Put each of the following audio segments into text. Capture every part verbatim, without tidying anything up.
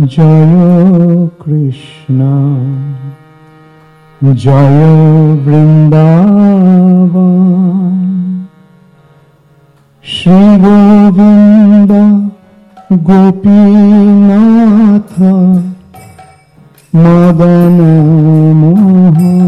জয় কৃষ্ণ জয় বৃন্দাবন শ্রী গোবিন্দ গোপীনাথ মদন মোহন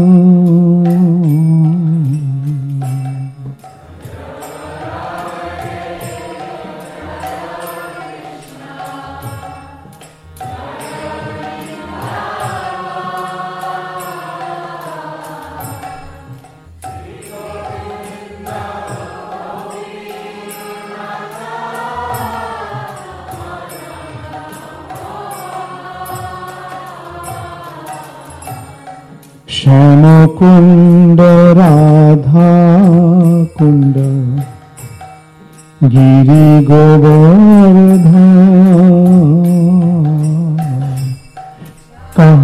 শ্যাম কুণ্ড রাধা কুণ্ড গিরি গোবর্ধন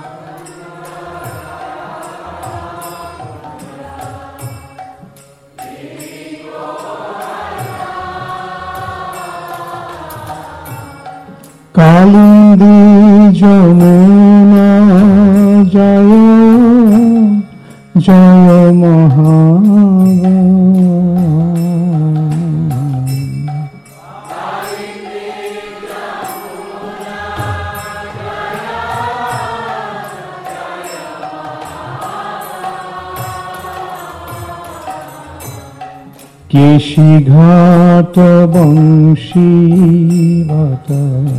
কালিন্দী যমুনা জয় জয় মহাবন কেশী ঘাট বংশী ভাট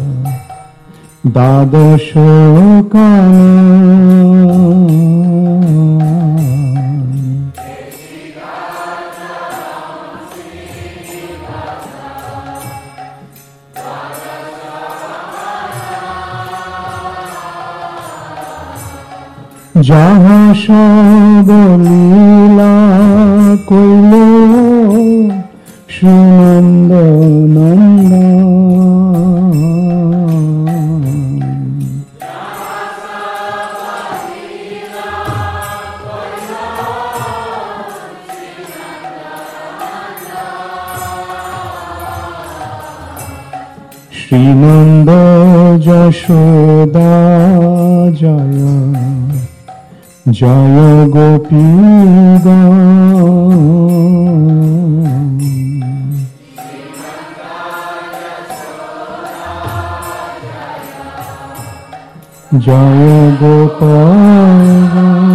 দ্বাদশ যাহা সব লীলা কইল শ্রীনন্দ নন্দন শ্রীনন্দ যশোদা জয় জয় গোপীগণ জয় গোপাল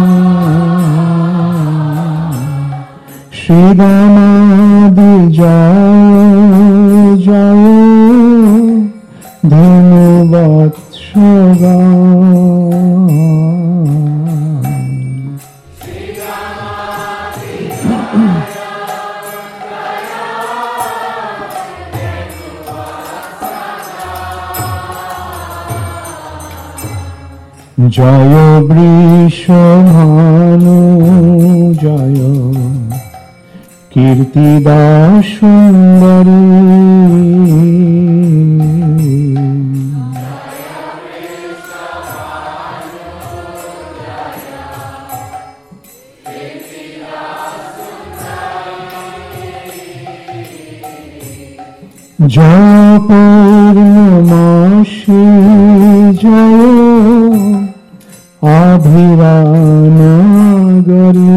শ্রীরামাদি জয় জয় ধনুবৎসগণ জয় বৃষভানু জয় কীর্তিদা সুন্দরী জয় পূর্ণমাসী জয় আভিরানগরী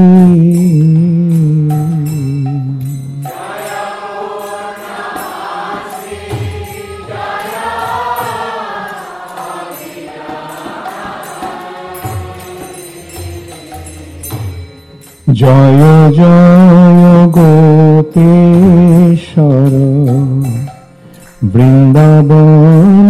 জয় জয় গোপেশ্বর বৃন্দাবন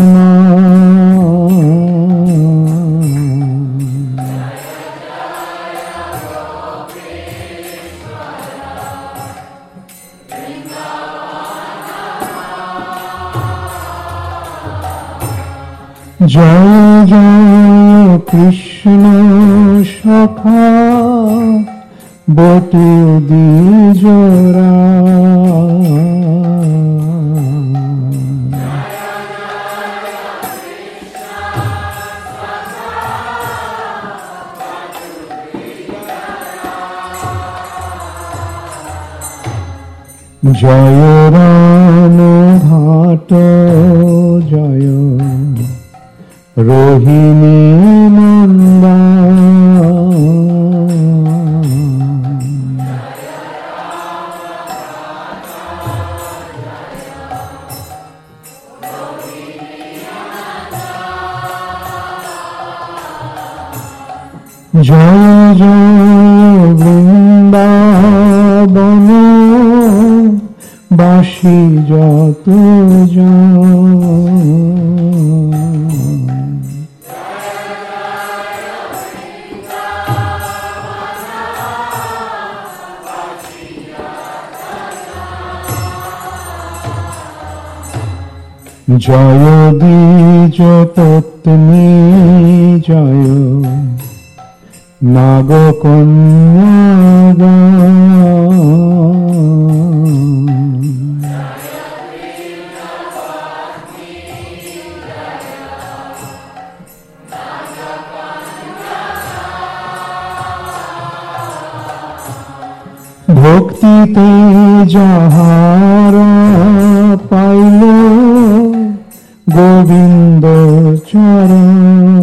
জয় জয় কৃষ্ণ সখা বটু দ্বিজরা জয় রাম ঘাট জয় রোহিণী নন্দা জয় জয় বৃন্দাবন বাসী যত জয় দ্বিজ পত্নী জয় নাগ কন্যা ভক্তিতে যাহারা পাইল গোবিন্দ চরণ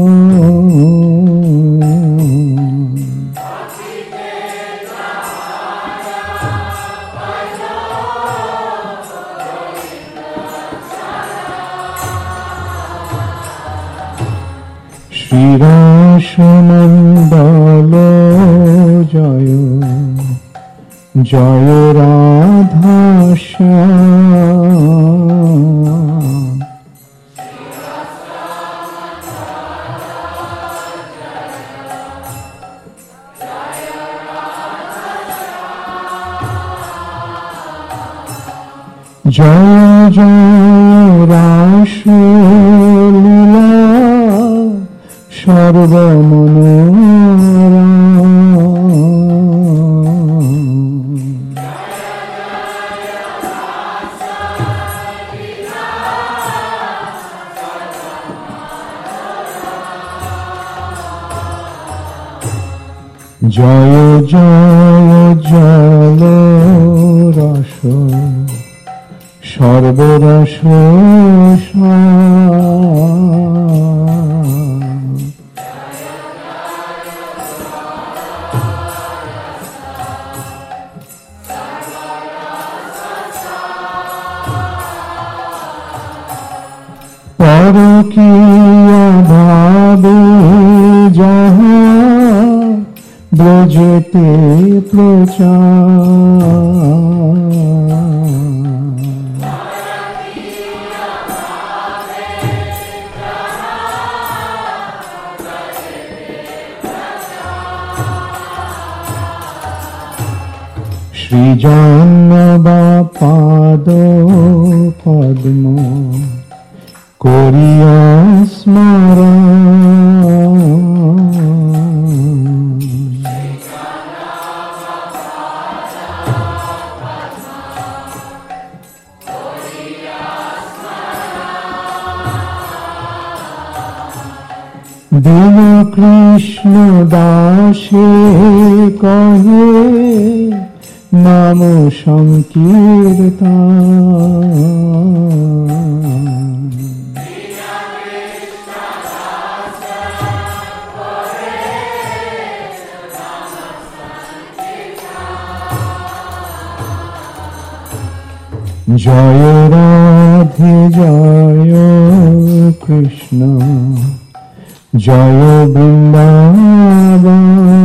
শ্রীরাসমণ্ডল জয় জয় রাধাশ্যাম জয় জয় রাসলীলা সর্বমনোরম জয় জয় জল রস সর্বরস পরকীয়া ভাবে যাহা ব্রজেতে প্রচার শ্রীজন্মবা পাদ পদ্ম করিয়া স্মরণ দীন কৃষ্ণ দাসে কহে নাম সংকীর্তন জয় রাধে জয় কৃষ্ণ জয় বৃন্দাবন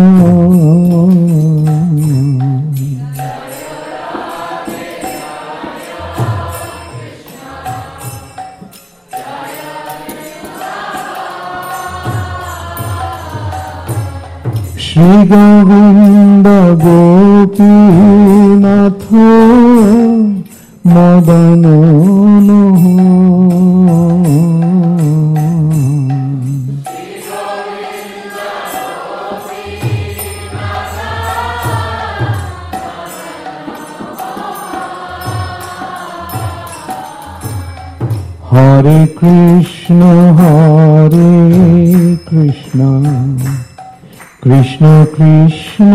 শ্রী গোবিন্দ গোপীনাথ মদন হরে কৃষ্ণ হরে কৃষ্ণ কৃষ্ণ কৃষ্ণ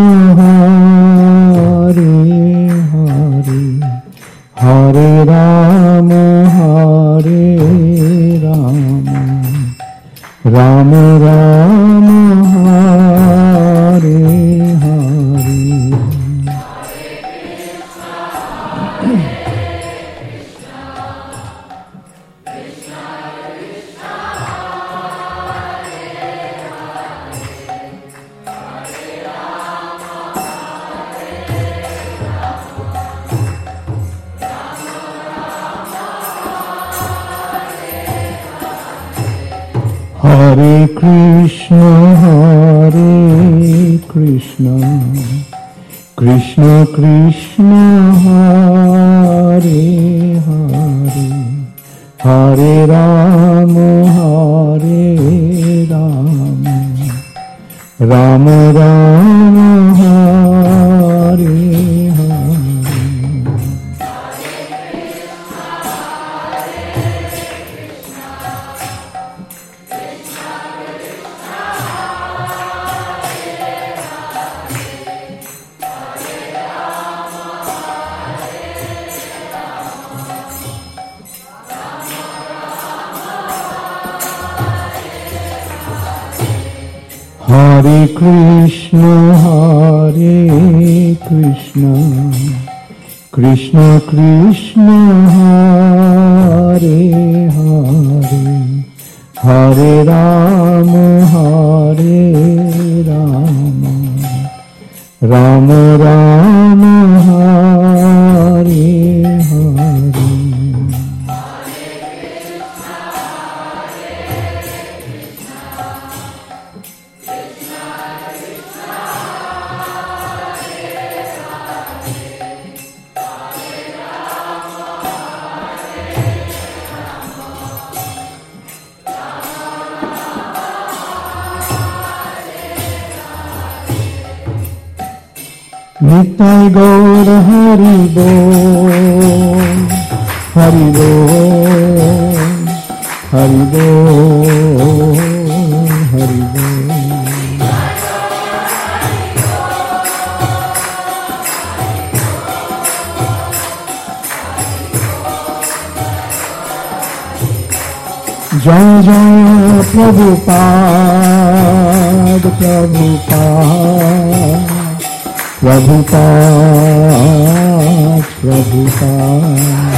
হরে হরে হরে রাম হরে Ram Rama Rama Hare Hare Hare Krishna, Hare Krishna, Krishna Krishna, Hare Hare, Hare Rama, Hare Rama, Rama Rama, Hare Hare. Hare Krishna, Hare Krishna, Krishna Krishna, Hare Hare, Hare Rama, Hare Rama, Rama Rama, Hare Hare. Nitai Gaur Hari Bol, Hari Bol, Hari Bol, Hari Bol. Jai Jai Prabhupada, Prabhupada, Prabhupada, Prabhupada.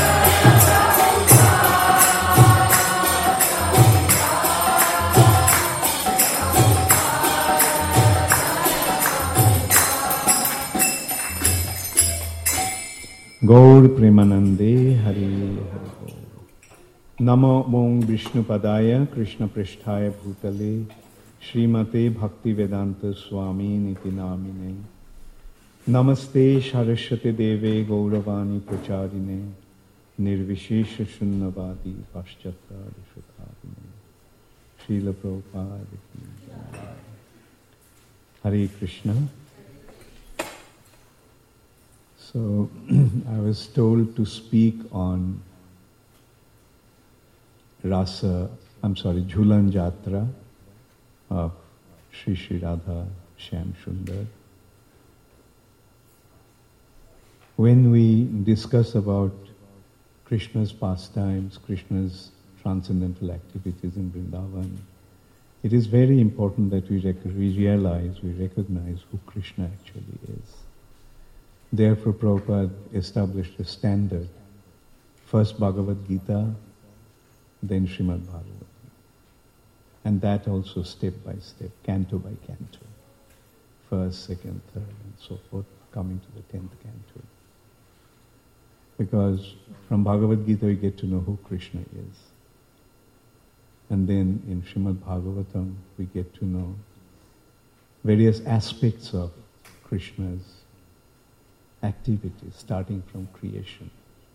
Gaur Premanande Hari Hari. Namo Om Vishnupadaya Krishna Pristhaya Bhutale Srimate Bhaktivedanta Swami Niti Namine. Namaste Saraswati Deve Gauravani Pracharine Nirvishesha Shunnavadi Paschatari Shukhavine Srila Prabhupada Ki Jai. Hare Krishna. So I was told to speak on Rasa, I'm sorry, Jhulan Jatra of Sri Sri Radha Shyam Sundar. When we discuss about Krishna's pastimes, Krishna's transcendental activities in Vrindavan, it is very important that we, rec- we realize, we recognize who Krishna actually is. Therefore, Prabhupada established a standard. First Bhagavad Gita, then Srimad Bhagavatam. And that also step by step, canto by canto. First, second, third, and so forth, coming to the tenth canto. Because from Bhagavad Gita we get to know who Krishna is. And then in Srimad Bhagavatam we get to know various aspects of Krishna's activities, starting from creation.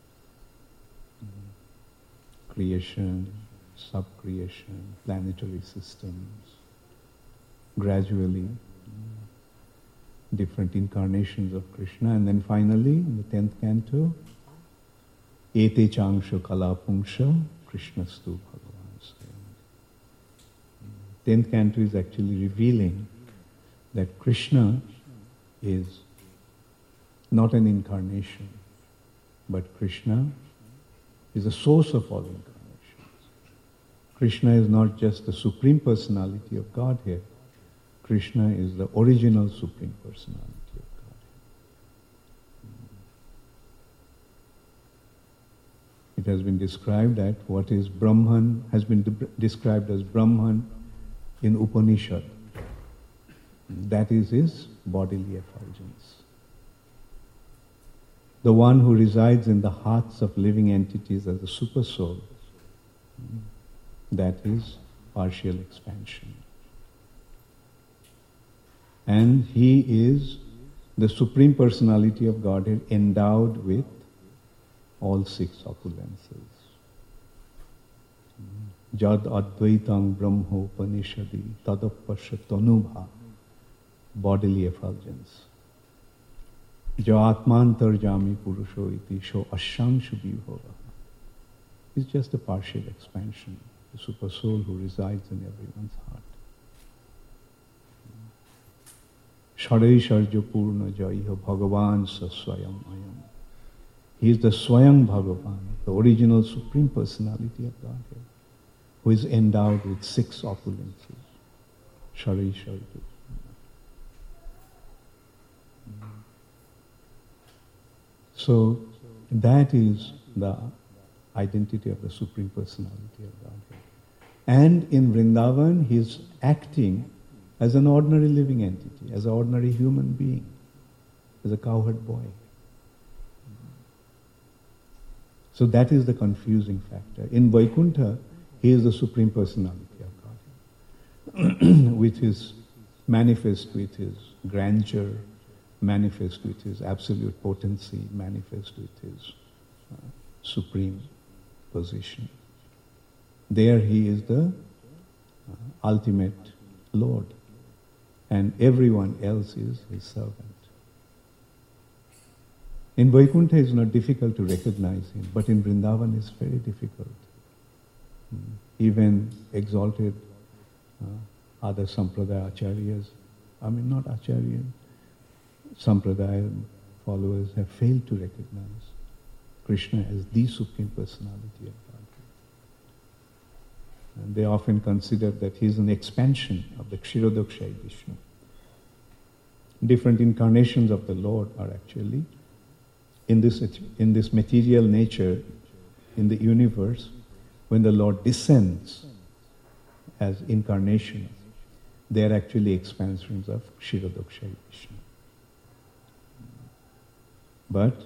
Creation, sub-creation, planetary systems, gradually different incarnations of Krishna, and then finally, in the tenth canto, Ete Changsha Kalapungsha Krishnastu Bhagavan. Tenth canto is actually revealing that Krishna is not an incarnation, but Krishna is the source of all incarnations. Krishna is not just the Supreme Personality of Godhead. Krishna is the original Supreme Personality of Godhead. It has been described that what is Brahman has been de- described as Brahman in Upanishad. That is his bodily effulgence. The one who resides in the hearts of living entities as a super soul, that is partial expansion. And he is the Supreme Personality of Godhead endowed with all six opulences. Jad Advaitang Brahmo Upanishadi Tadapashatanubha, bodily effulgence. Jo Atmantar Jami Purusho iti sho ashangshu vibhava. It's just a partial expansion, the super soul who resides in everyone's heart. Sharaisharja Purna Jaiha Bhagavan Sa Swayam Ayam. He is the Swayam Bhagavan, the original Supreme Personality of Godhead, who is endowed with six opulences. Sharaisharja. So that is the identity of the Supreme Personality of Godhead. And in Vrindavan, he is acting as an ordinary living entity, as an ordinary human being, as a cowherd boy. So that is the confusing factor. In Vaikuntha, he is the Supreme Personality of Godhead, which is manifest with his grandeur, manifest with his absolute potency, manifest with his uh, supreme position. There he is the uh, ultimate Lord, and everyone else is his servant. In Vaikuntha it's not difficult to recognize him, but in Vrindavan it's very difficult. Mm. Even exalted uh, other Sampradaya Acharyas, I mean not Acharya, Sampradaya followers have failed to recognize Krishna as the Supreme Personality of Godhead. And they often consider that he is an expansion of the Kshirodakshai Vishnu. Different incarnations of the Lord are actually in this, in this material nature, in the universe. When the Lord descends as incarnation, they are actually expansions of Kshirodakshai Vishnu. But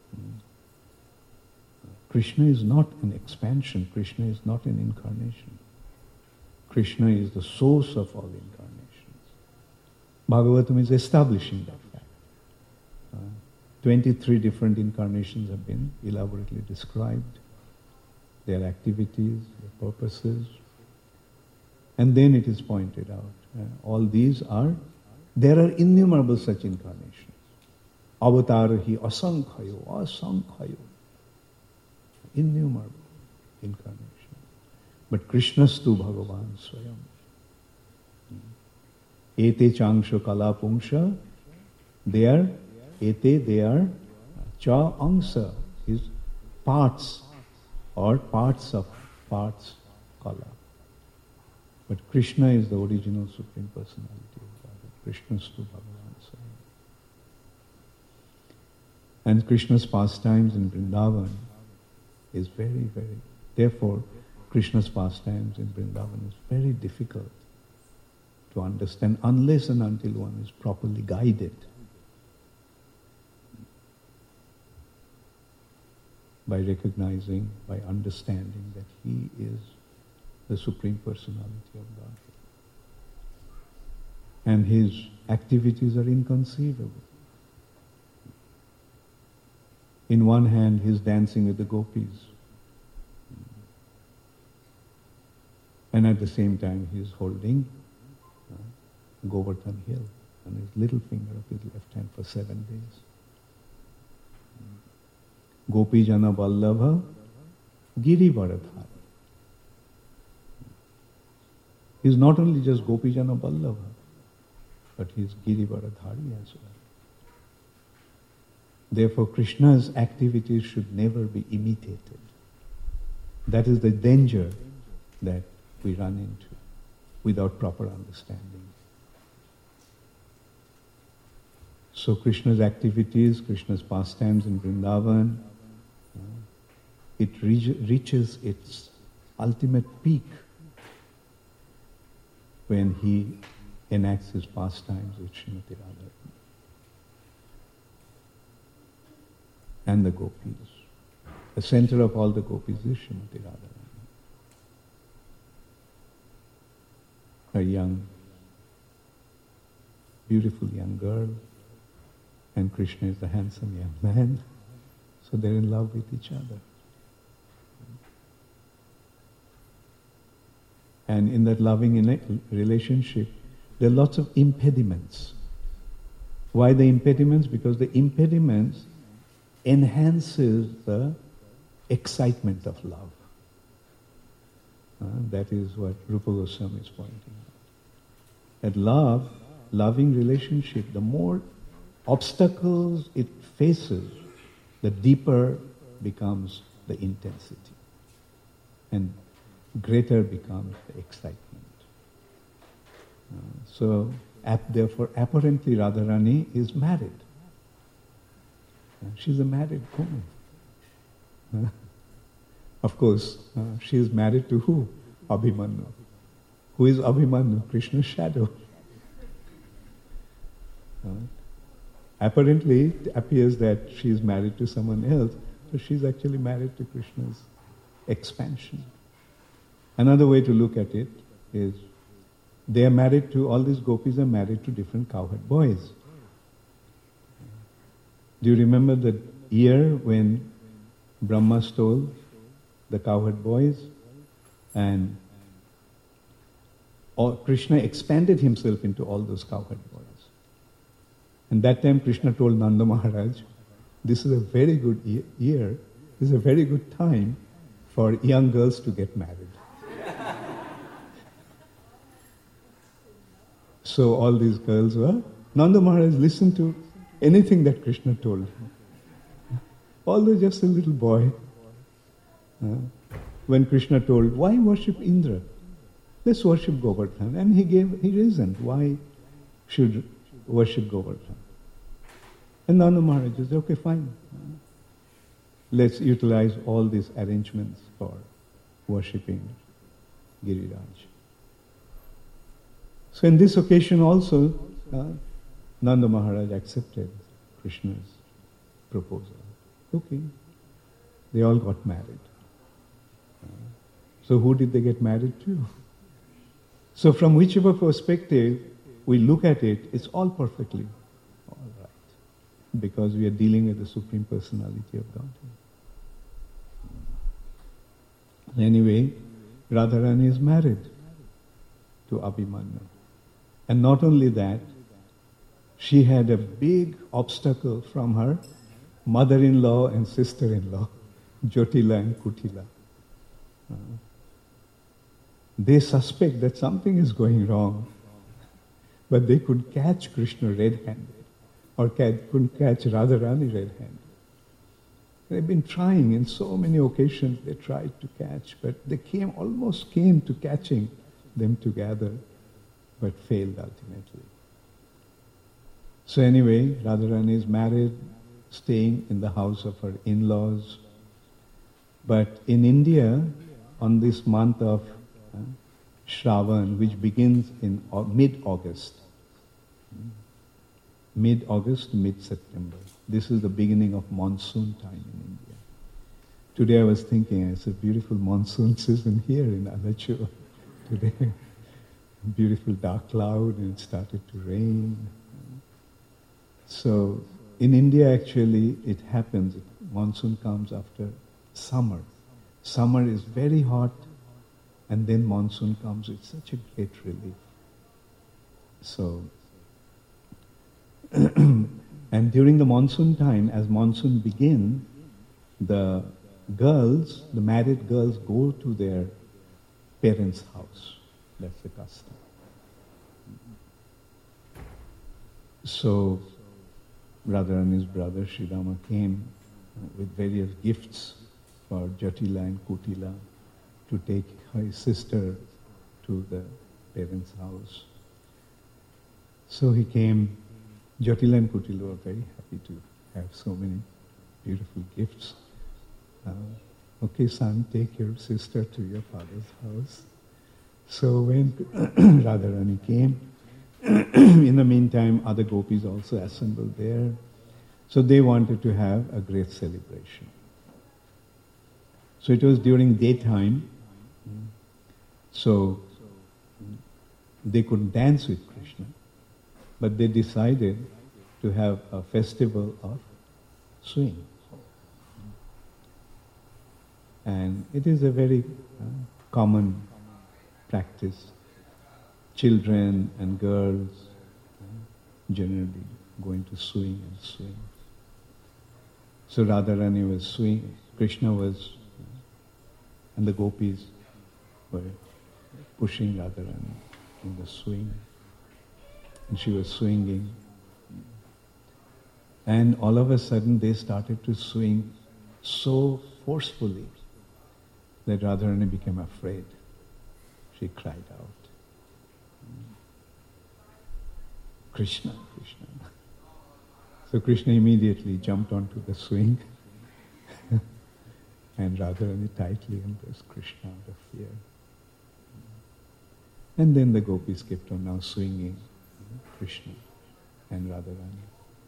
Krishna is not an expansion. Krishna is not an incarnation. Krishna is the source of all incarnations. Bhagavatam is establishing that fact. Uh, twenty-three different incarnations have been elaborately described, their activities, their purposes. And then it is pointed out, uh, all these are, there are innumerable such incarnations. Avatarahi asankhayo, asankhayo. Innumerable incarnations. But Krishnastu Bhagavan Swayam. Ete changsha kala pungsha. They are, ete, they are cha angsa, is parts or parts of parts kala. But Krishna is the original Supreme Personality of God. Krishnastu Bhagavan Swayam. And Krishna's pastimes in Vrindavan is very, very, therefore Krishna's pastimes in Vrindavan is very difficult to understand unless and until one is properly guided by recognizing, by understanding that he is the Supreme Personality of God. And his activities are inconceivable. In one hand, he's dancing with the gopis. And at the same time, he's holding uh, Govardhan Hill on his little finger of his left hand for seven days. Gopi Jana Vallabha Giri Varadhara. He's not only just Gopi Jana Vallabha, but he's Giri Varadhari as well. Therefore, Krishna's activities should never be imitated. That is the danger that we run into without proper understanding. So Krishna's activities, Krishna's pastimes in Vrindavan, uh, it reach, reaches its ultimate peak when he enacts his pastimes with Srimati Radha and the gopis. The center of all the gopis is Srimati Radha. A young, beautiful young girl, and Krishna is a handsome young man, so they're in love with each other. And in that loving relationship, there are lots of impediments. Why the impediments? Because the impediments enhances the excitement of love. Uh, that is what Rupa Goswami is pointing out. That love, loving relationship, the more obstacles it faces, the deeper becomes the intensity. And greater becomes the excitement. Uh, so, ap- therefore, apparently Radharani is married. Uh, she's a married woman. Uh, of course, uh, she is married to who? Abhimanyu. Who is Abhimanyu? Krishna's shadow. Uh, apparently, it appears that she is married to someone else, but she's actually married to Krishna's expansion. Another way to look at it is they are married to, all these gopis are married to different cowherd boys. Do you remember the year when Brahma stole the cowherd boys? And all, Krishna expanded himself into all those cowherd boys. And that time Krishna told Nanda Maharaj, this is a very good year, this is a very good time for young girls to get married. So all these girls were, Nanda Maharaj listened to anything that Krishna told him. Although just a little boy. Uh, when Krishna told, why worship Indra? Let's worship Govardhan. And he gave, he reasoned why should worship Govardhan. And Nanda Maharaj said, okay, fine. Uh, let's utilize all these arrangements for worshipping Giriraj. So in this occasion also, uh, Nanda Maharaj accepted Krishna's proposal. Okay. They all got married. Uh, so who did they get married to? So from whichever perspective we look at it, it's all perfectly all right. Because we are dealing with the Supreme Personality of Godhead. Anyway, Radharani is married to Abhimanyu. And not only that, she had a big obstacle from her mother-in-law and sister-in-law, Jyotila and Kutila. Uh, they suspect that something is going wrong, but they could catch Krishna red-handed, or couldn't catch Radharani red-handed. They've been trying in so many occasions, they tried to catch, but they came almost came to catching them together, but failed ultimately. So anyway, Radharani is married, staying in the house of her in-laws. But in India, on this month of uh, Shravan, which begins in uh, mid-August, mid-August, mid-September. This is the beginning of monsoon time in India. Today I was thinking, it's a beautiful monsoon season here in Alachur today. Beautiful dark cloud, and it started to rain. So in India actually it happens, monsoon comes after summer. Summer is very hot, and then monsoon comes with such a great relief. So, and during the monsoon time, as monsoon begins, the girls, the married girls go to their parents' house. That's the custom. So, Radharani's brother Sridhama came with various gifts for Jatila and Kutila to take his sister to the parents' house. So he came. Jyotila and Kutilu were very happy to have so many beautiful gifts. Uh, okay, son, take your sister to your father's house. So when Radharani came, in the meantime, other gopis also assembled there. So they wanted to have a great celebration. So it was during daytime, so they couldn't dance with Krishna, but they decided to have a festival of swing. And it is a very uh, common practice. Children and girls uh, generally going to swing and swing. So Radharani was swinging, Krishna was, uh, and the gopis were pushing Radharani in the swing. And she was swinging. And all of a sudden they started to swing so forcefully that Radharani became afraid. She cried out, Krishna, Krishna. So Krishna immediately jumped onto the swing and Radharani tightly embraced Krishna out of fear. And then the gopis kept on now swinging Krishna and Radharani.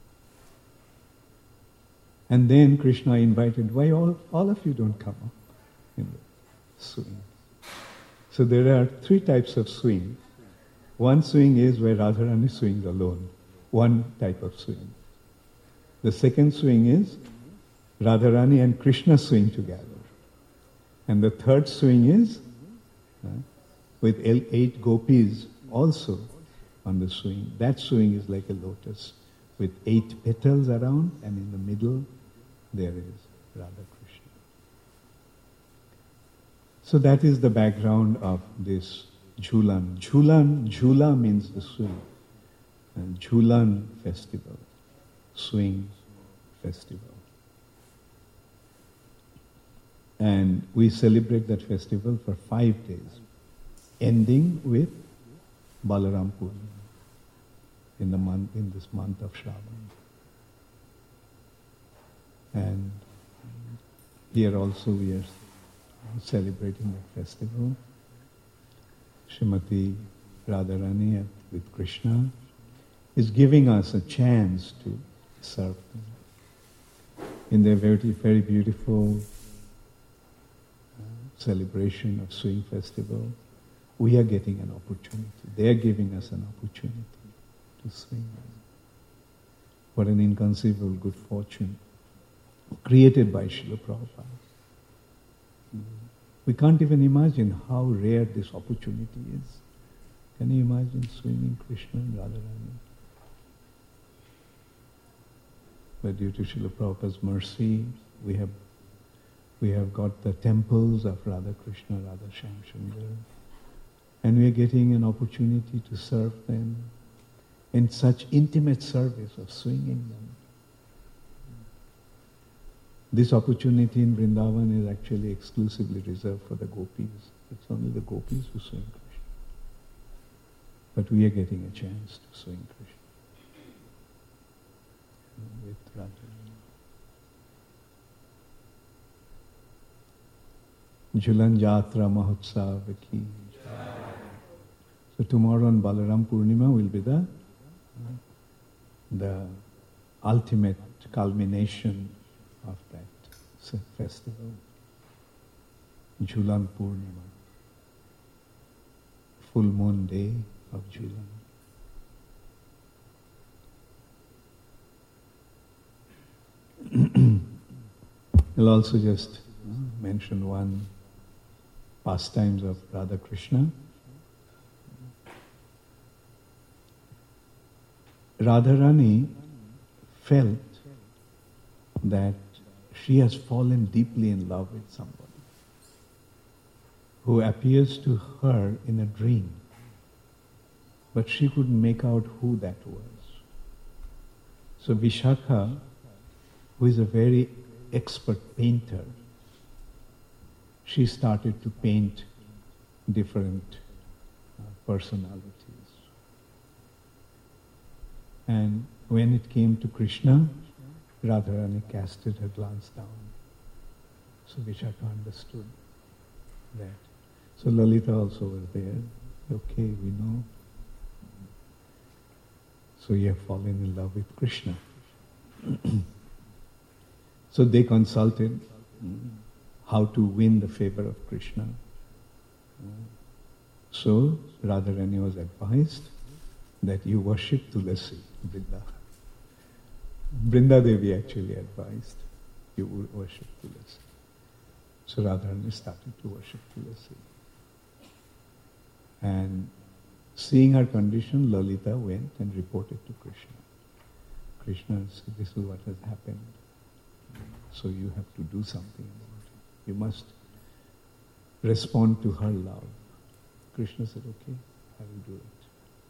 And then Krishna invited, why all, all of you don't come up in the swing? So there are three types of swing. One swing is where Radharani swings alone, one type of swing. The second swing is Radharani and Krishna swing together. And the third swing is uh, with eight gopis also on the swing. That swing is like a lotus with eight petals around, and in the middle there is Radha Krishna. So that is the background of this Jhulan. Jhulan, Jhula means the swing. And Jhulan festival, swing festival. And we celebrate that festival for five days, ending with Balaram Purnima in the month, in this month of Shravan. And here also we are celebrating that festival. Srimati Radharani with Krishna is giving us a chance to serve them. In their very, very beautiful uh, celebration of Swing Festival, we are getting an opportunity. They are giving us an opportunity to swing. What an inconceivable good fortune created by Srila Prabhupada. We can't even imagine how rare this opportunity is. Can you imagine swinging Krishna and Radharani? But due to Srila Prabhupada's mercy, we have we have got the temples of Radha Krishna, Radha Shyamsundar, and we are getting an opportunity to serve them in such intimate service of swinging them. This opportunity in Vrindavan is actually exclusively reserved for the gopis. It's only the gopis who swing Krishna. But we are getting a chance to swing Krishna with Radha. Jhulan Jatra Mahotsav ki. So tomorrow on Balaram Purnima will be the, the ultimate culmination of that festival. Jhulan Purnima. Full moon day of Jhulan. I'll also just uh, mention one pastimes of Radha Krishna. Radharani felt that she has fallen deeply in love with somebody who appears to her in a dream, but she couldn't make out who that was. So Vishakha, who is a very expert painter, she started to paint different personalities. And when it came to Krishna, Radharani casted her glance down. So Vishakha understood that. So Lalita also was there. Okay, we know. So you have fallen in love with Krishna. So they consulted how to win the favor of Krishna. So Radharani was advised that you worship Tulasi, Vrinda. Vrinda Devi actually advised you would worship Tulasi. So Radharani started to worship Tulasi. And seeing her condition, Lalita went and reported to Krishna. Krishna said, this is what has happened. So you have to do something about it. You must respond to her love. Krishna said, okay, I will do it.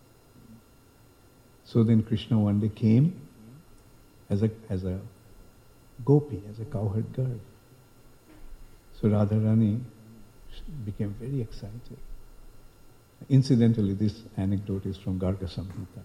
So then Krishna one day came as a as a gopi, as a cowherd girl. So Radharani became very excited. Incidentally, this anecdote is from Garga Samhita.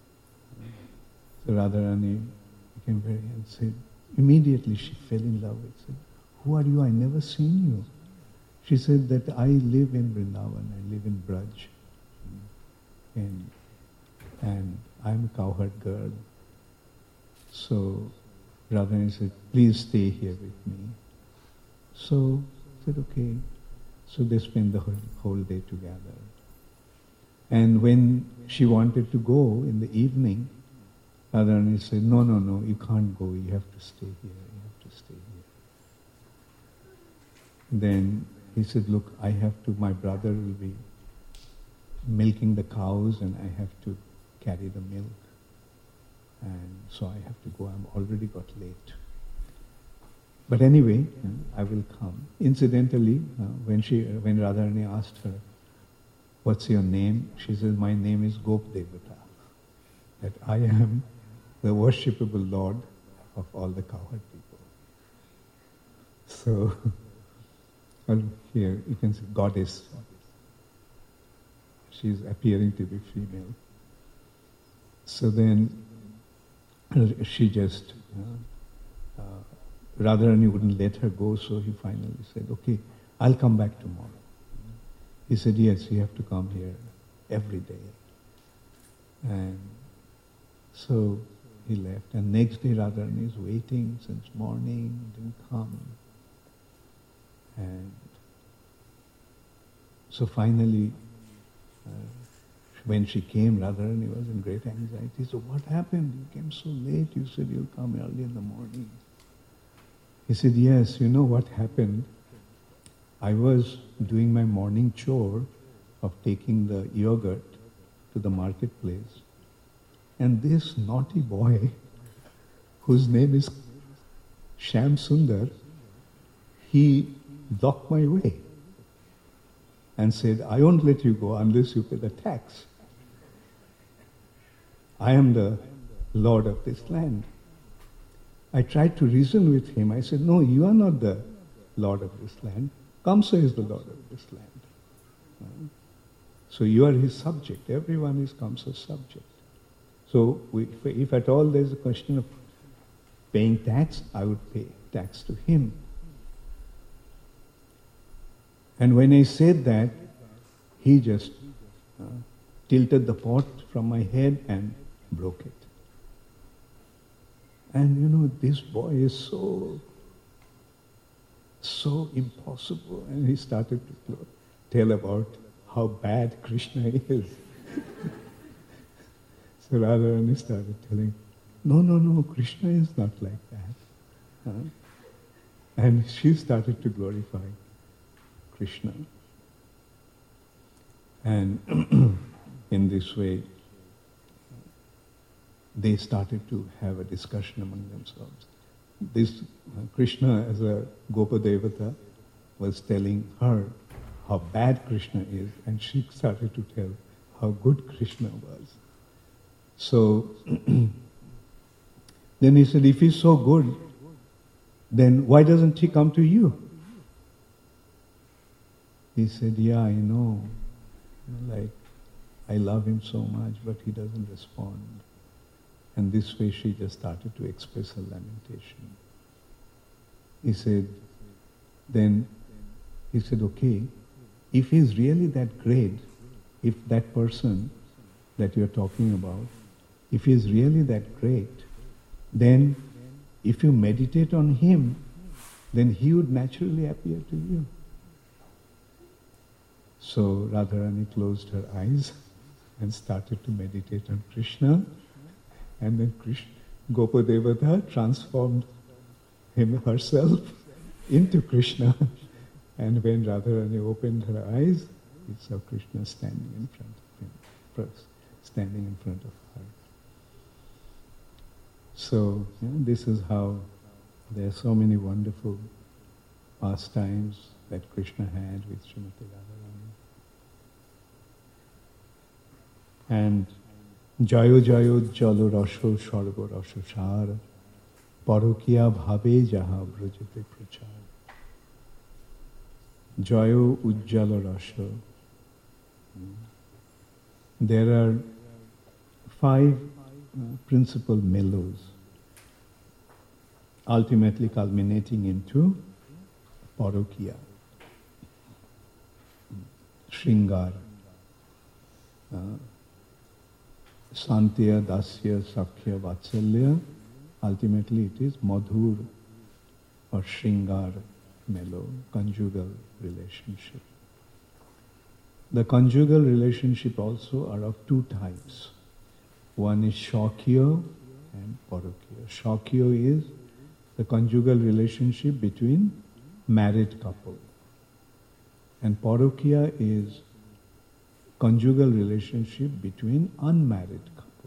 So Radharani became very and said, immediately she fell in love with him. Who are you? I never seen you. She said that I live in Vrindavan, I live in Braj. And, and I'm a cowherd girl. So Radharani said, please stay here with me. So I said, okay. So they spent the whole, whole day together. And when she wanted to go in the evening, Radharani said, no, no, no, you can't go, you have to stay here, you have to stay here. Then he said, look, I have to, my brother will be milking the cows and I have to carry the milk. And so I have to go, I'm already got late. But anyway, I will come. Incidentally, uh, when she, when Radharani asked her, what's your name? She said, my name is Gop Devata. That I am the worshipable Lord of all the cowherd people. So, well, here you can see goddess. She's appearing to be female. So then she just, uh, uh, Radharani wouldn't let her go, so he finally said, okay, I'll come back tomorrow. He said, yes, you have to come here every day. And so he left. And next day Radharani is waiting since morning, didn't come. And so finally, uh, when she came, Radharani was in great anxiety. So what happened? You came so late. You said you'll come early in the morning. He said, yes, you know what happened? I was doing my morning chore of taking the yogurt to the marketplace. And this naughty boy, whose name is Shyam Sundar, he blocked my way and said, I won't let you go unless you pay the tax. I am the Lord of this land. I tried to reason with him. I said, no, you are not the Lord of this land. Kamsa is the Lord of this land. Right? So you are his subject. Everyone is Kamsa's subject. So we, if, if at all there is a question of paying tax, I would pay tax to him. And when I said that, he just uh, tilted the pot from my head and broke it. And you know, this boy is so, so impossible. And he started to tell about how bad Krishna is. So Radharani started telling, no, no, no, Krishna is not like that. Huh? And she started to glorify Krishna. And in this way, they started to have a discussion among themselves. This uh, Krishna, as a Gopa Devata, was telling her how bad Krishna is, and she started to tell how good Krishna was. So then he said, if he's so good, then why doesn't he come to you? He said, yeah, I know. Like, I love him so much, but he doesn't respond. And this way she just started to express her lamentation. He said, then, he said, okay, if he's really that great, if that person that you're talking about, if he's really that great, then if you meditate on him, then he would naturally appear to you. So Radharani closed her eyes and started to meditate on Krishna, and then Krishna, Gopadevata transformed him herself into Krishna. And when Radharani opened her eyes, it saw Krishna standing in front of him, standing in front of her. So, you know, this is how there are so many wonderful pastimes that Krishna had with Srimati Radharani. And Jayo Jayo Jalo Rasho Shargo Rasho Shar Parokiya Bhabe Jaha Brajate Prachar. Jayo Ujjala Rasha. There are five uh, principal mellows, ultimately culminating into Parokiya, Shringar, uh, Santya, Dasya, Sakhya, Vatsalya. Ultimately it is Madhur or Shringar mellow, conjugal relationship. The conjugal relationship also are of two types. One is Shakya and Parokiya. Shakya is the conjugal relationship between married couple. And Parokiya is conjugal relationship between unmarried couple.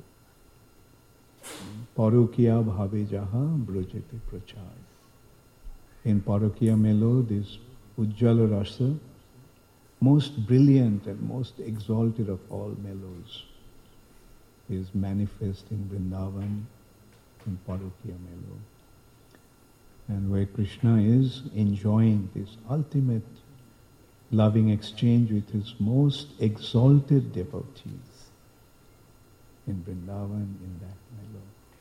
Parokiya bhave jaha brojete prachar. In Parokiya mellow, this Ujjala Rasa, most brilliant and most exalted of all mellows, is manifest in Vrindavan in Parokiya mellow. And where Krishna is enjoying this ultimate loving exchange with his most exalted devotees in Vrindavan, in that mellow.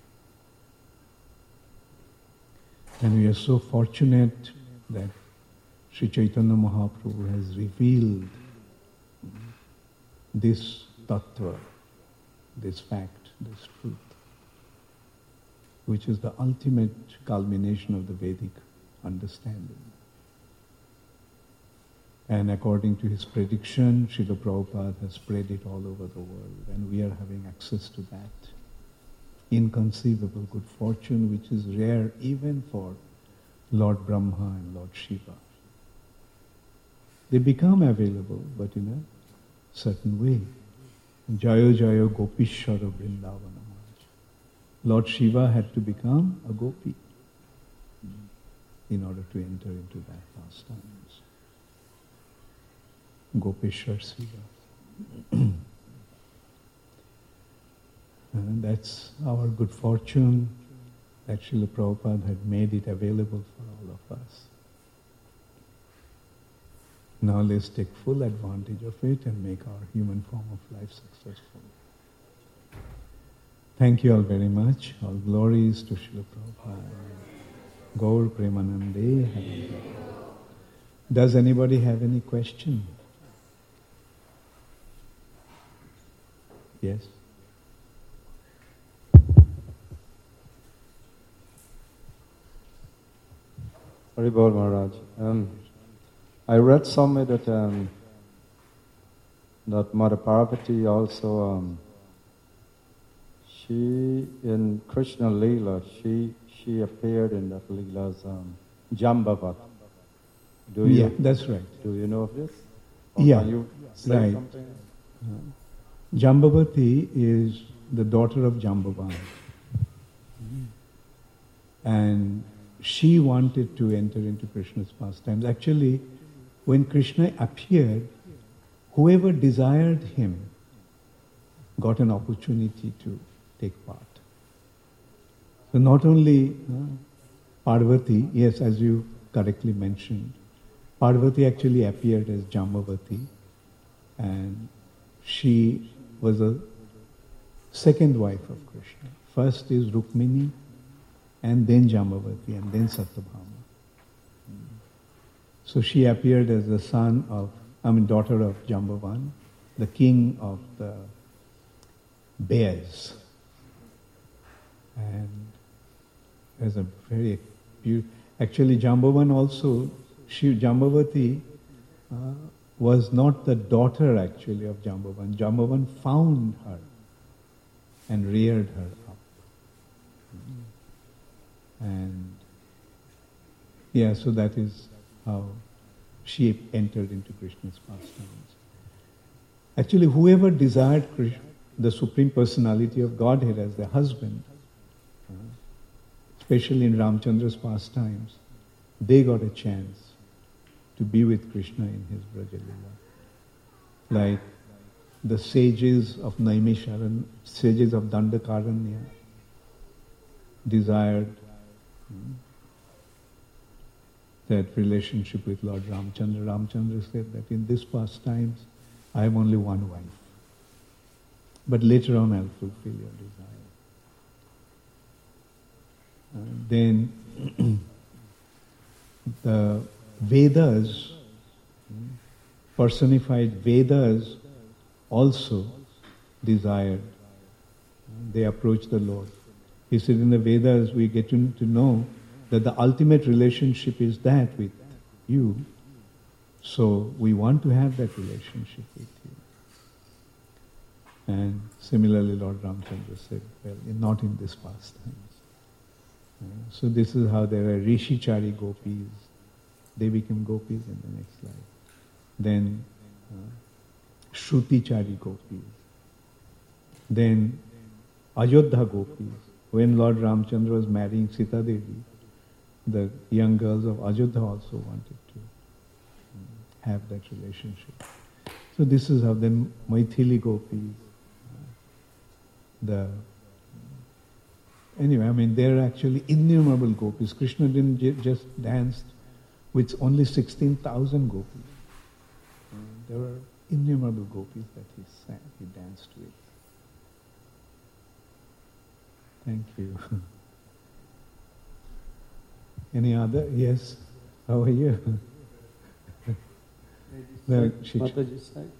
And we are so fortunate that Sri Chaitanya Mahaprabhu has revealed this tattva, this fact, this truth, which is the ultimate culmination of the Vedic understanding. And according to his prediction, Srila Prabhupada has spread it all over the world, and we are having access to that inconceivable good fortune, which is rare even for Lord Brahma and Lord Shiva. They become available, but in a certain way. Jayo Jayo Gopishwara Vrindavana. Lord Shiva had to become a gopi in order to enter into that pastimes. Gopeshwar Shiva. And that's our good fortune that Srila Prabhupada had made it available for all of us. Now let's take full advantage of it and make our human form of life successful. Thank you all very much. All glories to Srila Prabhupada. Gaur Premanande. Does anybody have any question? Yes? Haribol Maharaj. Um, I read somewhere that um, that Mother Parvati also, um, she in Krishna Leela, she she appeared in that Leela's um, Jambavat. Do you? Yeah, that's right. Do you know of this? Or yeah, can you say right. something? Uh, Jambavati is the daughter of Jambavan. And she wanted to enter into Krishna's pastimes. Actually, when Krishna appeared, whoever desired him got an opportunity to take part. So not only uh, Parvati, yes, as you correctly mentioned, Parvati actually appeared as Jambavati, and she was a second wife of Krishna. First is Rukmini, and then Jambavati, and then Satyabhama. So she appeared as the son of, I mean, daughter of Jambavan, the king of the bears. And as a very beautiful, actually Jambavan also, she, Jambavati uh, was not the daughter actually of Jambavan. Jambavan found her and reared her up. And yeah, so that is how she entered into Krishna's pastimes. Actually, whoever desired Krishna, the Supreme Personality of Godhead as their husband, uh, especially in Ramchandra's pastimes, they got a chance to be with Krishna in his Braja Leela. Like the sages of Naimisharan, sages of Dandakaranya, desired hmm, that relationship with Lord Ramchandra. Ramchandra said that in this pastimes, I have only one wife. But later on I'll fulfill your desire. Uh, then the Vedas, personified Vedas also desired. They approached the Lord. He said in the Vedas we get to, to know that the ultimate relationship is that with you. So we want to have that relationship with you. And similarly Lord Ramchandra said, well, not in this pastimes. Uh, so this is how there are Rishichari gopis. They became gopis in the next life. Then uh, Shrutichari gopis. Then Ayodhya gopis. When Lord Ramchandra was marrying Sita Devi, the young girls of Ayodhya also wanted to um, have that relationship. So this is how then Maithili gopis, uh, the anyway, I mean there are actually innumerable gopis. Krishna didn't j- just dance with only sixteen thousand gopis. Uh, there were innumerable gopis that he sang, he danced with. Thank you. Any other? Yes. How are you? No, she, Mataji's side.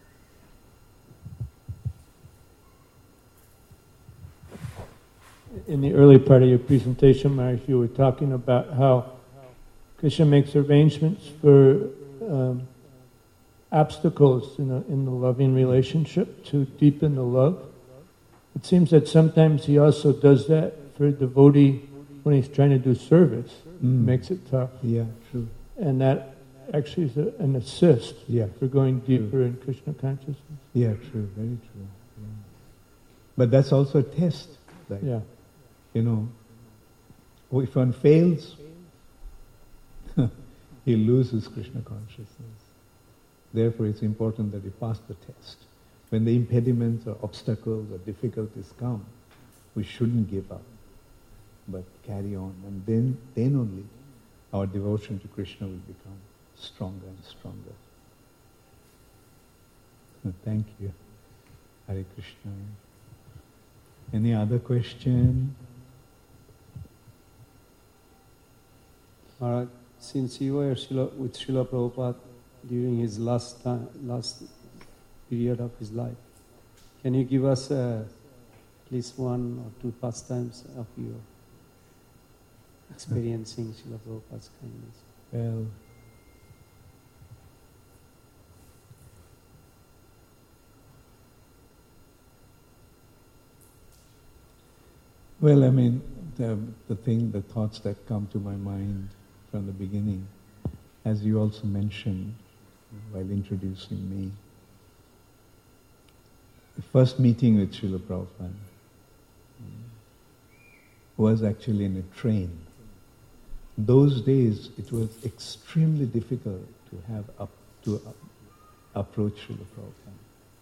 In the early part of your presentation, Maharaj, you were talking about how Krishna makes arrangements for um, obstacles in, a, in the loving relationship to deepen the love. It seems that sometimes he also does that for a devotee when he's trying to do service. Mm. Makes it tough. Yeah, true. And that actually is a, an assist yeah, for going deeper true. in Krishna consciousness. Yeah, true, very true. Yeah. But that's also a test. Like, Yeah. you know, if one fails, he loses Krishna consciousness. Therefore, it's important that he pass the test. When the impediments or obstacles or difficulties come, we shouldn't give up, but carry on. And then, then only our devotion to Krishna will become stronger and stronger. Thank you. Hare Krishna. Any other question? Maharaj, since you were Srila, with Srila Prabhupada during his last time, last period of his life, can you give us uh, at least one or two pastimes of your experiencing Srila Prabhupada's kindness? Well, well, I mean, the, the thing, the thoughts that come to my mind from the beginning, as you also mentioned while introducing me, the first meeting with Srila Prabhupada was actually in a train. Those days, it was extremely difficult to have up to up, approach Srila Prabhupada.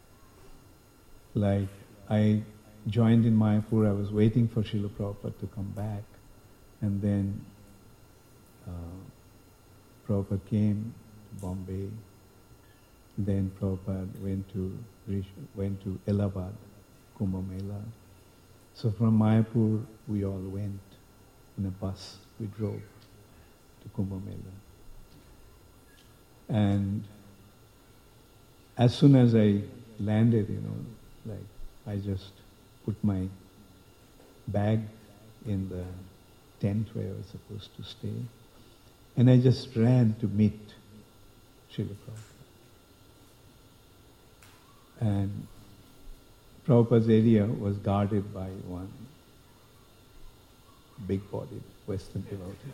Like, I joined in Mayapur, I was waiting for Srila Prabhupada to come back, and then uh, Prabhupada came to Bombay, Then Prabhupada went to went to Allahabad, Kumbh Mela. So from Mayapur, we all went in a bus. We drove to Kumbh Mela. And as soon as I landed, you know, like I just put my bag in the tent where I was supposed to stay, and I just ran to meet Srila Prabhupada. And Prabhupada's area was guarded by one big-bodied Western devotee.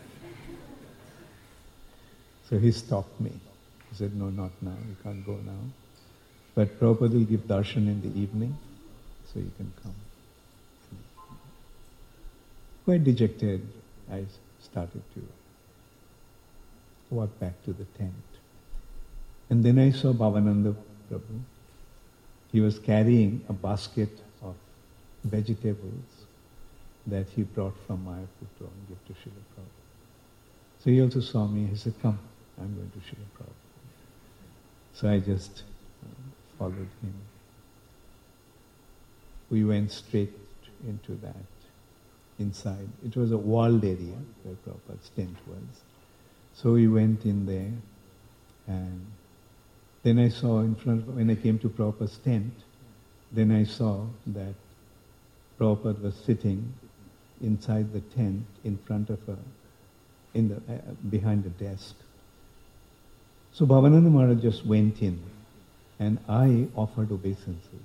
So he stopped me. He said, no, not now, you can't go now. But Prabhupada will give darshan in the evening, so you can come. Quite dejected, I started to walk back to the tent. And then I saw Bhavananda Prabhu. He was carrying a basket of vegetables that he brought from Mayapur to give to Srila Prabhupada. So he also saw me. He said, come, I'm going to Srila Prabhupada. So I just uh, followed him. We went straight into that, inside. It was a walled area where Prabhupada's tent was. So we went in there, and then I saw in front of, when I came to Prabhupada's tent, then I saw that Prabhupada was sitting inside the tent in front of a, in the, uh, behind a desk. So Bhavananda Maharaj just went in, and I offered obeisances.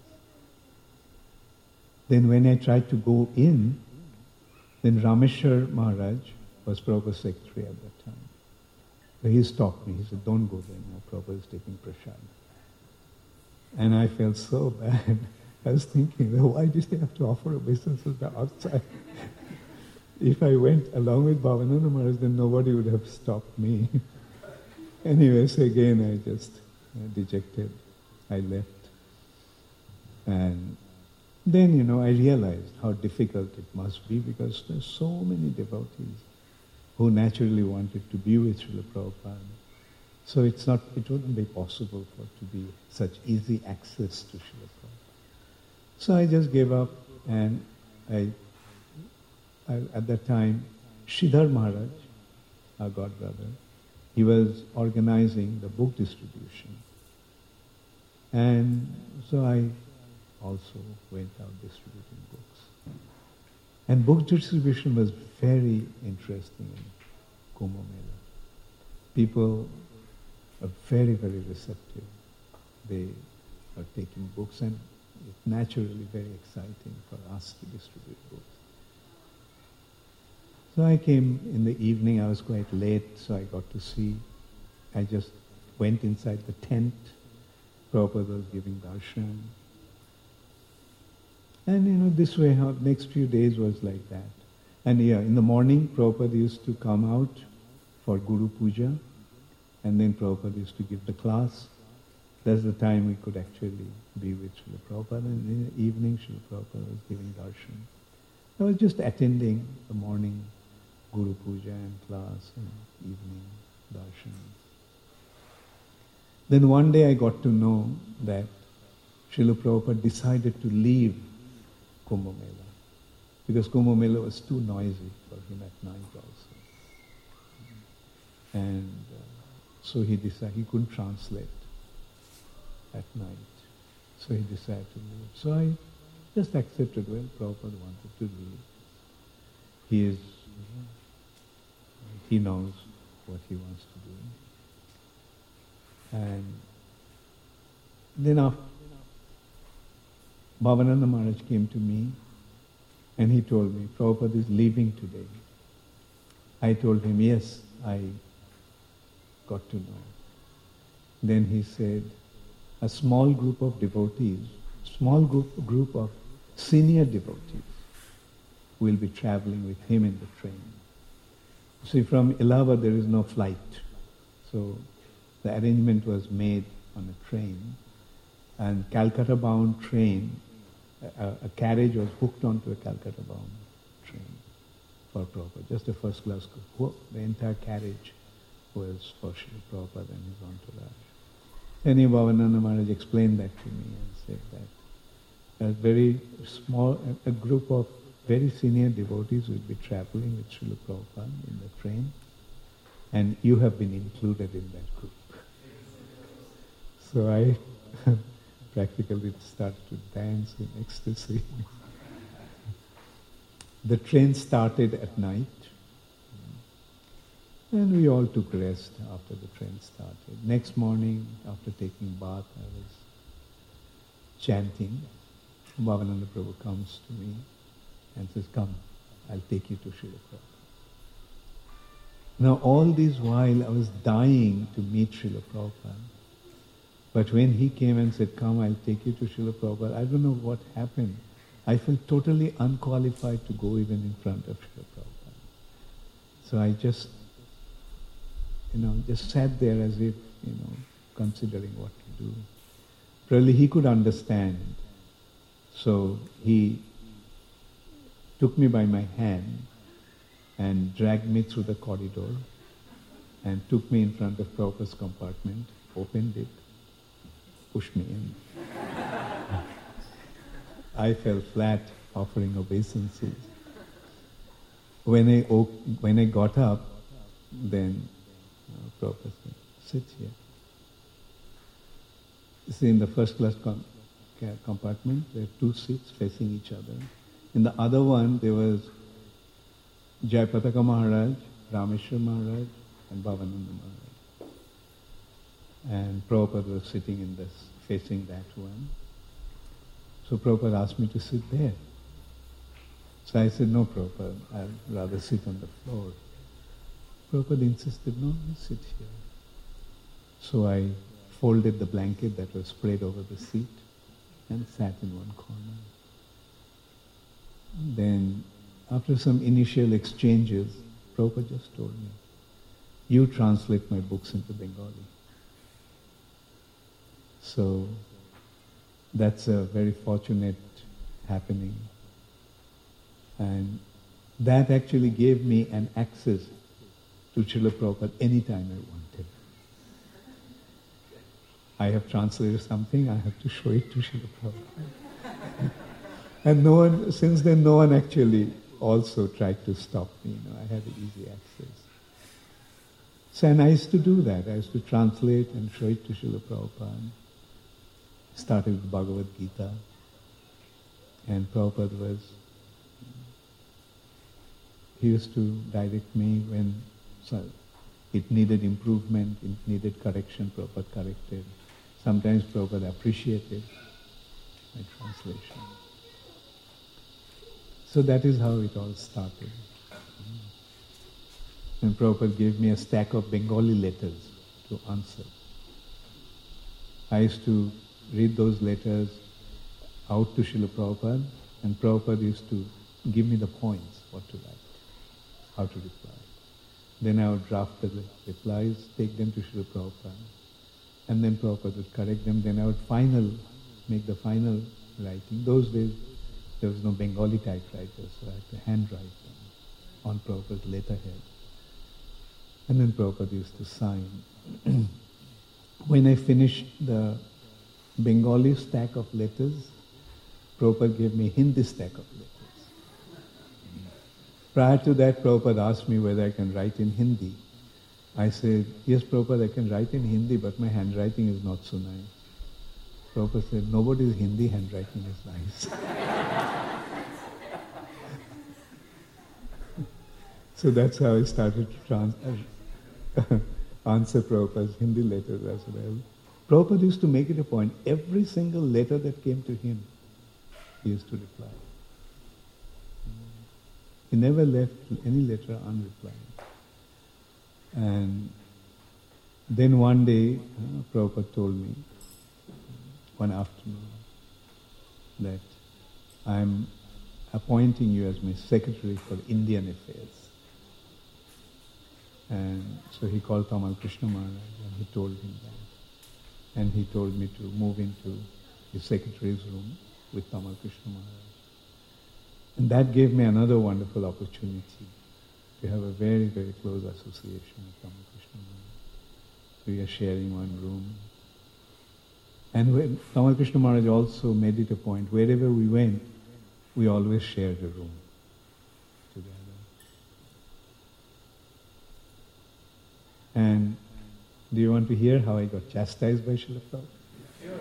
Then when I tried to go in, then Rameshwar Maharaj was Prabhupada's secretary at that time. So he stopped me. He said, don't go there now. Prabhupada is taking prasad. And I felt so bad. I was thinking, well, why did I have to offer obeisances outside? If I went along with Bhavananda Maharaj, then nobody would have stopped me. Anyways, again, I just uh, dejected. I left. And then, you know, I realized how difficult it must be because there's so many devotees who naturally wanted to be with Srila Prabhupada. So it's not, it wouldn't be possible for it to be such easy access to Srila Prabhupada. So I just gave up, and I, I at that time, Sridhar Maharaj, our godbrother, he was organizing the book distribution. And so I also went out distributing books. And book distribution was very interesting in Kumbh Mela. People are very, very receptive. They are taking books, and it's naturally very exciting for us to distribute books. So I came in the evening. I was quite late, so I got to see. I just went inside the tent. Prabhupada was giving darshan. And you know, this way, how next few days was like that. And yeah, in the morning, Prabhupada used to come out for Guru Puja, and then Prabhupada used to give the class. That's the time we could actually be with Srila Prabhupada. And in the evening, Srila Prabhupada was giving darshan. I was just attending the morning Guru Puja and class and evening darshan. Then one day I got to know that Srila Prabhupada decided to leave Kumbh Mela, because Kumbh Mela was too noisy for him at night also. And uh, so he decided, he couldn't translate at night. So he decided to leave. So I just accepted, well, Prabhupada wanted to leave. He is, he knows what he wants to do. And then after, Bhavananda Maharaj came to me and he told me, Prabhupada is leaving today. I told him, yes, I got to know. Then he said, a small group of devotees, small group, group of senior devotees will be traveling with him in the train. See, from Allahabad there is no flight. So the arrangement was made on a train, and Calcutta-bound train, a, a carriage was hooked onto a Calcutta-bound train for Prabhupada, just a first-class. The entire carriage was for Srila Prabhupada and his entourage. Then Bhavananda Maharaj explained that to me and said that a very small, a group of very senior devotees will be traveling with Srila Prabhupada in the train, and you have been included in that group. So I practically started to dance in ecstasy. The train started at night, and we all took rest after the train started. Next morning, after taking bath, I was chanting. Bhavananda Prabhu comes to me and says, "Come, I'll take you to Srila Prabhupada." Now all this while I was dying to meet Srila Prabhupada. But when he came and said, "Come, I'll take you to Srila Prabhupada," I don't know what happened. I felt totally unqualified to go even in front of Srila Prabhupada. So I just, you know, just sat there as if, you know, considering what to do. Probably he could understand. So he took me by my hand and dragged me through the corridor and took me in front of Prabhupada's compartment, opened it, pushed me in. I fell flat offering obeisances. When I, when I got up, then uh, Prabhupada said, "Sit here." You see, in the first class com- compartment, there are two seats facing each other. In the other one, there was Jayapataka Maharaj, Rameshwar Maharaj, and Bhavananda Maharaj. And Prabhupada was sitting in this, facing that one. So Prabhupada asked me to sit there. So I said, "No, Prabhupada, I'd rather sit on the floor." Prabhupada insisted, "No, you sit here." So I folded the blanket that was spread over the seat and sat in one corner. Then, after some initial exchanges, Prabhupada just told me, "You translate my books into Bengali." So, that's a very fortunate happening. And that actually gave me an access to Srila Prabhupada anytime I wanted. I have translated something, I have to show it to Srila Prabhupada. And no one, since then no one actually also tried to stop me. You know, I had easy access. So and I used to do that. I used to translate and show it to Srila Prabhupada. Started with Bhagavad Gita. And Prabhupada was, he used to direct me when so it needed improvement, it needed correction, Prabhupada corrected. Sometimes Prabhupada appreciated my translation. So that is how it all started. And Prabhupada gave me a stack of Bengali letters to answer. I used to read those letters out to Srila Prabhupada, and Prabhupada used to give me the points, what to write, how to reply. Then I would draft the replies, take them to Srila Prabhupada, and then Prabhupada would correct them. Then I would final, make the final writing. Those days, there was no Bengali typewriter, so I had to handwrite them on Prabhupada's letterhead. And then Prabhupada used to sign. When I finished the Bengali stack of letters, Prabhupada gave me Hindi stack of letters. Prior to that, Prabhupada asked me whether I can write in Hindi. I said, "Yes, Prabhupada, I can write in Hindi, but my handwriting is not so nice." Prabhupada said, "Nobody's Hindi handwriting is nice." So that's how I started to trans- answer Prabhupada's Hindi letters as well. Prabhupada used to make it a point, every single letter that came to him, he used to reply. He never left any letter unreplied. And then one day, uh, Prabhupada told me, one afternoon, that I'm appointing you as my secretary for Indian affairs. And so he called Tamal Krishna Maharaj and he told him that. And he told me to move into his secretary's room with Tamal Krishna Maharaj. And that gave me another wonderful opportunity to have a very, very close association with Tamal Krishna Maharaj. So we are sharing one room. And when Tamal Krishna Maharaj also made it a point, wherever we went, we always shared a room together. And do you want to hear how I got chastised by Srila Prabhupada?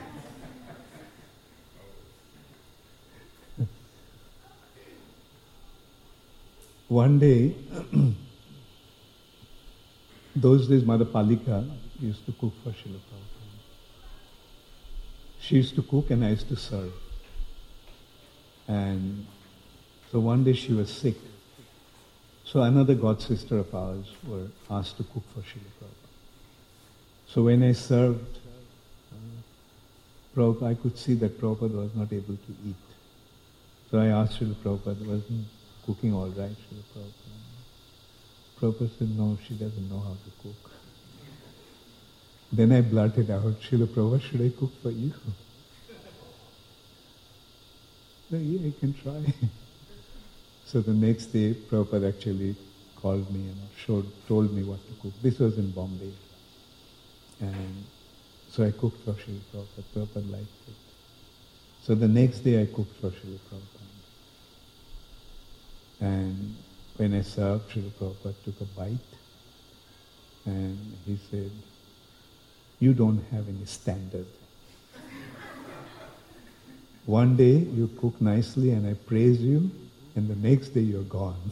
One day, those days Mother Palika used to cook for Srila Prabhupada. She used to cook and I used to serve. And so one day she was sick. So another god sister of ours were asked to cook for Srila Prabhupada. So when I served uh, Prabhupada, I could see that Prabhupada was not able to eat. So I asked Srila Prabhupada, wasn't cooking all right, Srila Prabhupada? Prabhupada said, no, she doesn't know how to cook. Then I blurted out, Srila Prabhupada, should I cook for you? So, yeah, I can try. So the next day, Prabhupada actually called me and showed, told me what to cook. This was in Bombay. And so I cooked for Srila Prabhupada. Prabhupada liked it. So the next day I cooked for Srila Prabhupada. And when I served, Srila Prabhupada took a bite and he said, you don't have any standard. One day you cook nicely and I praise you, and the next day you're gone.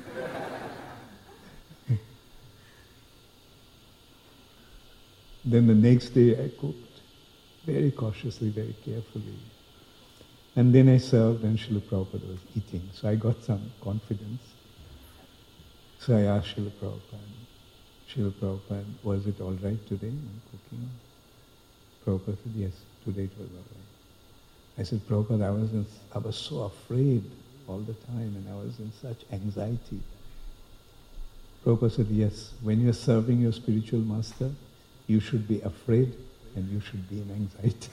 Then the next day I cooked very cautiously, very carefully. And then I served and Srila Prabhupada was eating. So I got some confidence. So I asked Srila Prabhupada, Srila Prabhupada, was it all right today in cooking? Prabhupada said, yes, today it was all right. I said, Prabhupada, I was, in, I was so afraid all the time and I was in such anxiety. Prabhupada said, yes, when you're serving your spiritual master, you should be afraid and you should be in anxiety.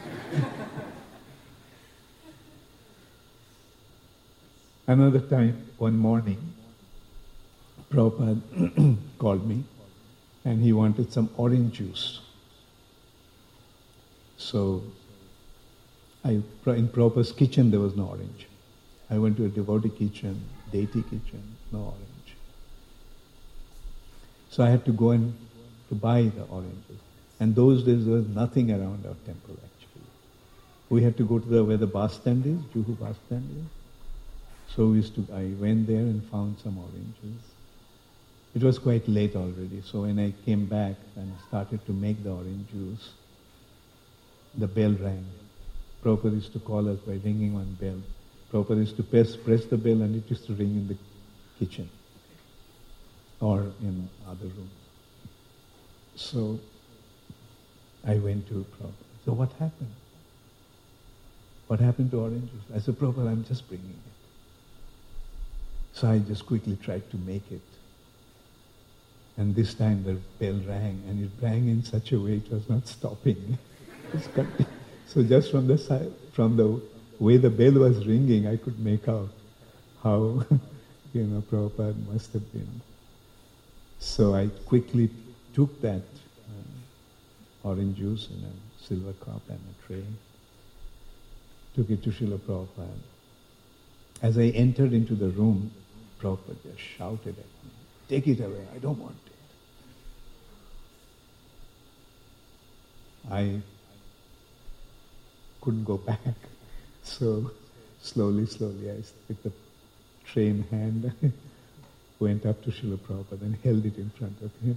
Another time, one morning, Prabhupada called me and he wanted some orange juice. So, I, in Prabhupada's kitchen there was no orange. I went to a devotee kitchen, deity kitchen, no orange. So I had to go and to buy the oranges. And those days there was nothing around our temple actually. We had to go to the where the bus stand is, Juhu bus stand is. So we used to, I went there and found some oranges. It was quite late already, so when I came back and started to make the orange juice, the bell rang. Prabhupada used to call us by ringing one bell. Prabhupada used to press, press the bell and it used to ring in the kitchen or in other rooms. So I went to Prabhupada. So what happened? What happened to orange juice? I said, Prabhupada, I'm just bringing it. So I just quickly tried to make it. And this time the bell rang, and it rang in such a way it was not stopping. It was continuing. So just from the side, from the way the bell was ringing, I could make out how, you know, Prabhupada must have been. So I quickly took that uh, orange juice in a silver cup and a tray, took it to Srila Prabhupada. As I entered into the room, Prabhupada just shouted at me, take it away, I don't want it. I couldn't go back. So slowly, slowly, I with the tray in hand, went up to Srila Prabhupada and held it in front of him.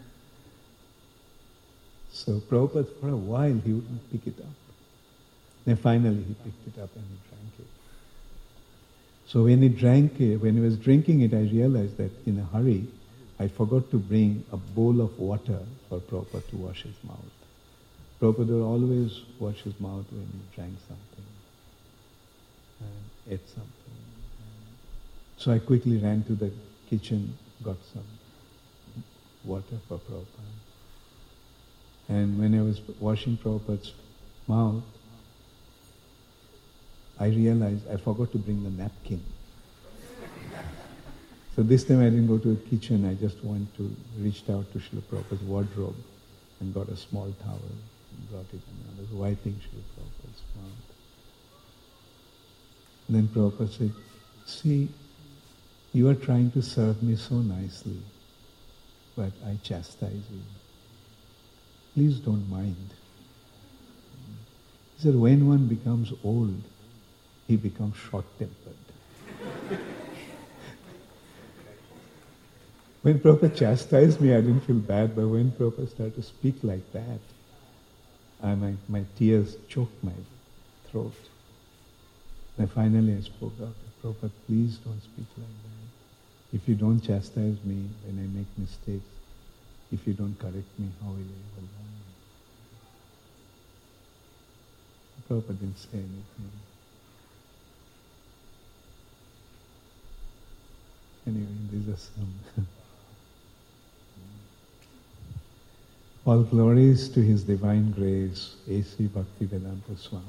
So Prabhupada, for a while, he wouldn't pick it up. Then finally he picked it up and he drank it. So when he drank it, when he was drinking it, I realized that in a hurry, I forgot to bring a bowl of water for Prabhupada to wash his mouth. Prabhupada would always wash his mouth when he drank something and ate something. So I quickly ran to the kitchen, got some water for Prabhupada. And when I was washing Prabhupada's mouth, I realized I forgot to bring the napkin. So this time I didn't go to the kitchen, I just went to, reached out to Srila Prabhupada's wardrobe and got a small towel, brought it in. I was wiping Srila Prabhupada's mouth. And then Prabhupada said, see, you are trying to serve me so nicely, but I chastise you. Please don't mind. He said, when one becomes old, he becomes short-tempered. When Prabhupada chastised me, I didn't feel bad, but when Prabhupada started to speak like that, I, my, my tears choked my throat. And finally I spoke out, Prabhupada, please don't speak like that. If you don't chastise me when I make mistakes, if you don't correct me, how will I ever learn? Prabhupada didn't say anything. Anyway, these are some. All glories to His Divine Grace, A C Bhaktivedanta Swami.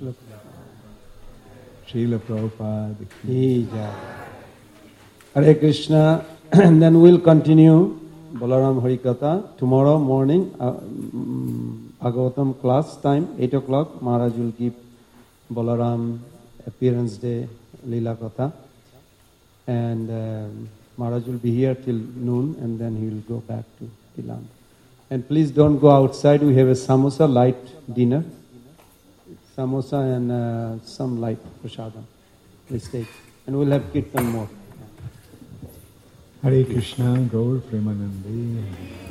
Srila Prabhupada. Ki Jai. Hare Krishna. And then we'll continue Balaram Harikatha tomorrow morning. Uh, um, Bhagavatam class time, eight o'clock. Maharaj will give Balaram appearance day, Leela Katha. And um, Maharaj will be here till noon and then he will go back to Tiland. And please don't go outside. We have a samosa light dinner. Samosa and uh, some light prasadam. Please take. And we'll have kirtan more. Hare Krishna, Gaur Premanandi.